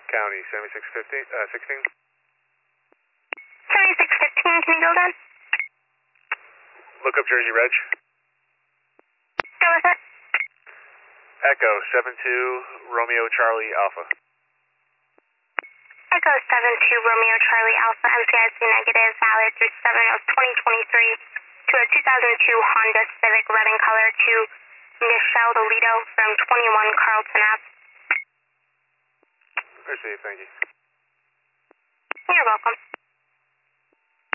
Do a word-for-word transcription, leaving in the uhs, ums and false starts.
County, seventy-six fifteen, uh, sixteen. seventy-six fifteen, can you go again? Look up Jersey Reg. Go with it. Echo, seven two, Romeo Charlie Alpha. Echo seven two, Romeo Charlie Alpha, M C I C negative, valid through seven of twenty twenty-three to a two thousand two Honda Civic red in color to Nichelle Dolito from twenty-one Carlton Ave. Received, thank you. You're welcome.